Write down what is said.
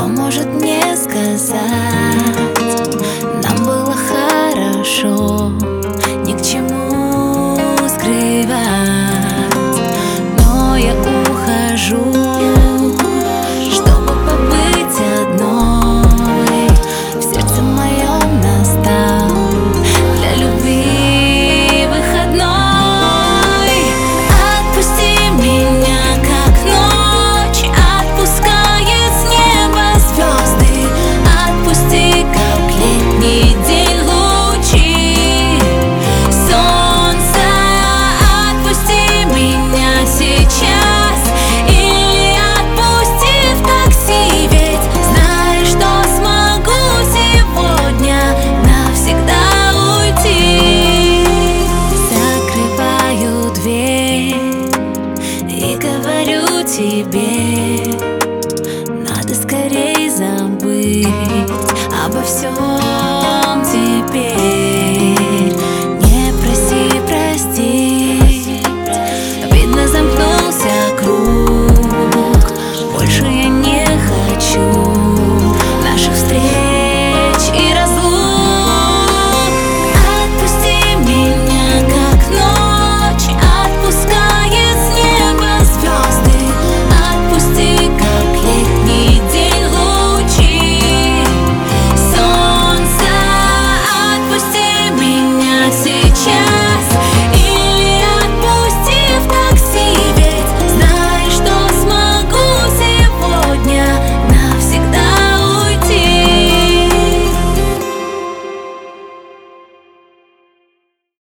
может мне сказать? Нам было хорошо, ни к чему скрывать. Но я ухожу, чтобы побыть одной. В сердце моем настал для любви выходной. Отпусти меня, как ночь отпускает с неба звезды. Отпусти, как летний день лучи солнца. Отпусти меня сейчас или отпусти в такси, ведь знаешь, что смогу сегодня навсегда уйти. Закрываю дверь и говорю тебе: надо скорей забыть обо всем.